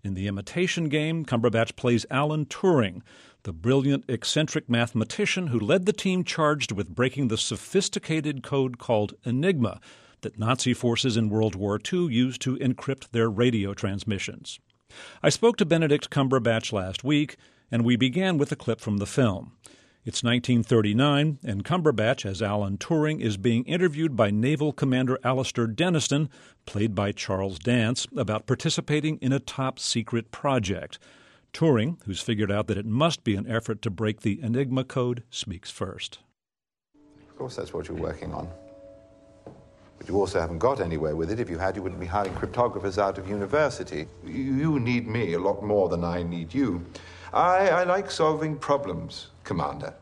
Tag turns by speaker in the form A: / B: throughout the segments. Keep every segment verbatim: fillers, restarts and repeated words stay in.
A: In The Imitation Game, Cumberbatch plays Alan Turing, the brilliant, eccentric mathematician who led the team charged with breaking the sophisticated code called Enigma that Nazi forces in World War Two used to encrypt their radio transmissions. I spoke to Benedict Cumberbatch last week, and we began with a clip from the film. It's nineteen thirty-nine, and Cumberbatch, as Alan Turing, is being interviewed by Naval Commander Alastair Denniston, played by Charles Dance, about participating in a top-secret project. Turing, who's figured out that it must be an effort to break the Enigma code, speaks first.
B: Of course that's what you're working on. But you also haven't got anywhere with it. If you had, you wouldn't be hiring cryptographers out of university. You need me a lot more than I need you. I, I like solving problems, Commander.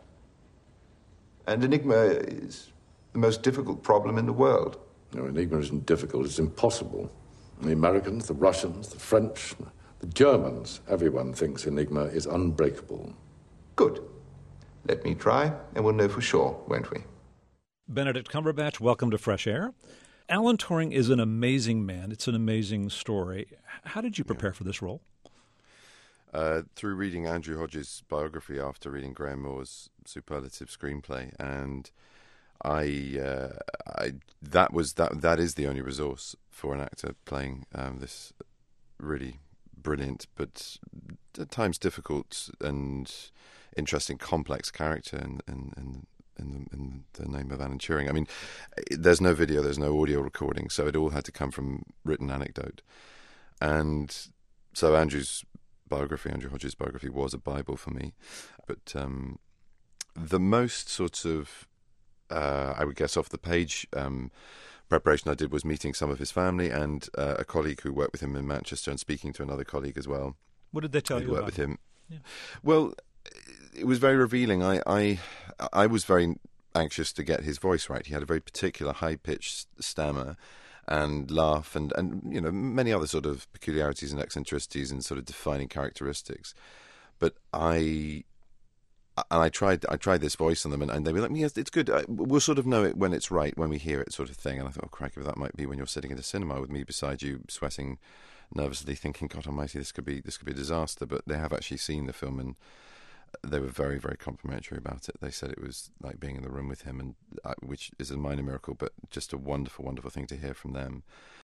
B: And Enigma is the most difficult problem in the world.
C: No, Enigma isn't difficult, it's impossible. The Americans, the Russians, the French, the Germans, everyone thinks Enigma is unbreakable.
B: Good. Let me try, and we'll know for sure, won't we?
A: Benedict Cumberbatch, welcome to Fresh Air. Alan Turing is an amazing man. It's an amazing story. How did you prepare yeah. for this role?
D: Uh, through reading Andrew Hodges' biography after reading Graham Moore's superlative screenplay, and I, uh, I that was that that is the only resource for an actor playing um, this really brilliant but at times difficult and interesting, complex character in in, in, in, the, in the name of Alan Turing. I mean, there's no video, there's no audio recording, so it all had to come from written anecdote, and so Andrew's biography, Andrew Hodges' biography, was a Bible for me. But um, the most sort of, uh, I would guess, off the page um, preparation I did was meeting some of his family and uh, a colleague who worked with him in Manchester, and speaking to another colleague as well.
A: What did they tell you
D: worked
A: about
D: with him?
A: Yeah.
D: Well, it was very revealing. I, I, I was very anxious to get his voice right. He had a very particular high-pitched stammer and laugh, and, and you know, many other sort of peculiarities and eccentricities and sort of defining characteristics. But I, and I tried, I tried this voice on them, and, and they were like, "Yes, it's good. We'll sort of know it when it's right, when we hear it," sort of thing. And I thought, "Oh, crikey, that might be when you're sitting in a cinema with me beside you, sweating nervously, thinking, God Almighty, this could be, this could be a disaster." But they have actually seen the film, and they were very, very complimentary about it. They said it was like being in the room with him, and uh, which is a minor miracle, but just a wonderful, wonderful thing to hear from them.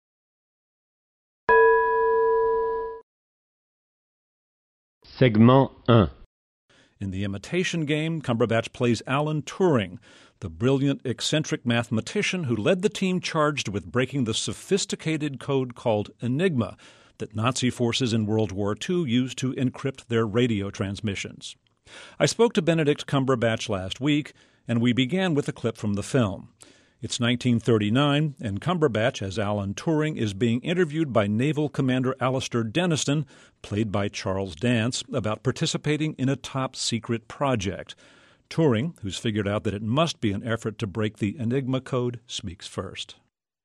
E: Segment one.
A: In The Imitation Game, Cumberbatch plays Alan Turing, the brilliant, eccentric mathematician who led the team charged with breaking the sophisticated code called Enigma that Nazi forces in World War Two used to encrypt their radio transmissions. I spoke to Benedict Cumberbatch last week, and we began with a clip from the film. It's nineteen thirty-nine, and Cumberbatch, as Alan Turing, is being interviewed by Naval Commander Alastair Denniston, played by Charles Dance, about participating in a top-secret project. Turing, who's figured out that it must be an effort to break the Enigma code, speaks first.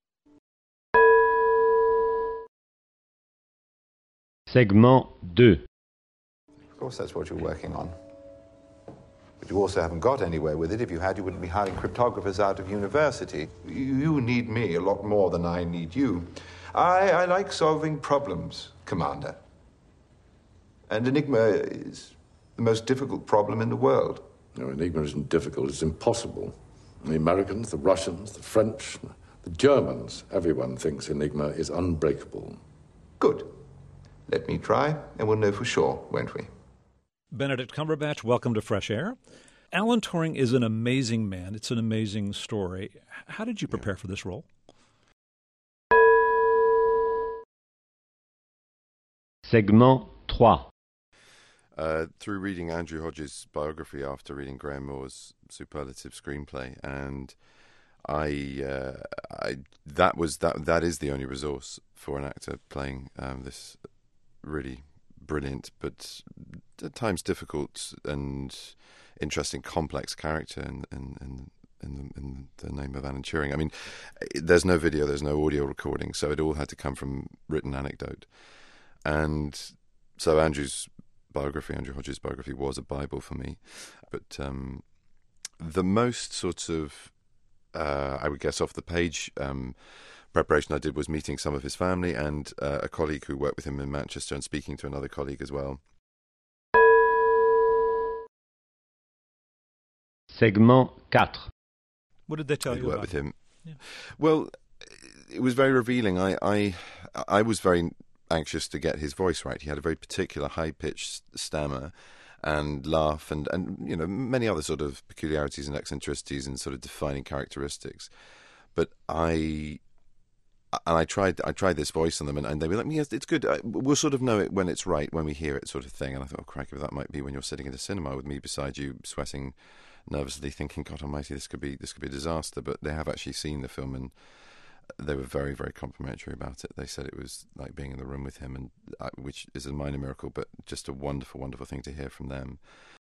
E: Segment two.
B: Of course that's what you're working on. But you also haven't got anywhere with it. If you had, you wouldn't be hiring cryptographers out of university. You need me a lot more than I need you. I, I like solving problems, Commander. And Enigma is the most difficult problem in the world.
C: No, Enigma isn't difficult, it's impossible. The Americans, the Russians, the French, the Germans, everyone thinks Enigma is unbreakable.
B: Good. Let me try, and we'll know for sure, won't we?
A: Benedict Cumberbatch, welcome to Fresh Air. Alan Turing is an amazing man. It's an amazing story. How did you prepare for this role?
E: Segment three.
D: Uh, through reading Andrew Hodges' biography after reading Graham Moore's superlative screenplay, and I, uh, I that was that that is the only resource for an actor playing um, this really brilliant but at times difficult and interesting, complex character in in, in, in, the, in the name of Alan Turing. I mean, there's no video, there's no audio recording, so it all had to come from written anecdote. And so Andrew's biography, Andrew Hodges' biography, was a Bible for me. But um, the most sort of, uh, I would guess, off the page um, preparation I did was meeting some of his family and uh, a colleague who worked with him in Manchester, and speaking to another colleague as well.
E: Segment four.
A: What did they tell
D: Who'd
A: you
D: worked
A: about
D: with
A: him?
D: him?
A: Yeah.
D: Well, it was very revealing. I, I, I was very anxious to get his voice right. He had a very particular high-pitched stammer and laugh, and, and you know, many other sort of peculiarities and eccentricities and sort of defining characteristics. But I, and I tried, I tried this voice on them, and, and they were like, "Yes, it's good. We'll sort of know it when it's right, when we hear it, sort of thing." And I thought, "Oh, crikey, that might be when you're sitting in the cinema with me beside you, sweating nervously, thinking, God Almighty, this could be, this could be a disaster." But they have actually seen the film, and they were very, very complimentary about it. They said it was like being in the room with him, and uh, which is a minor miracle, but just a wonderful, wonderful thing to hear from them.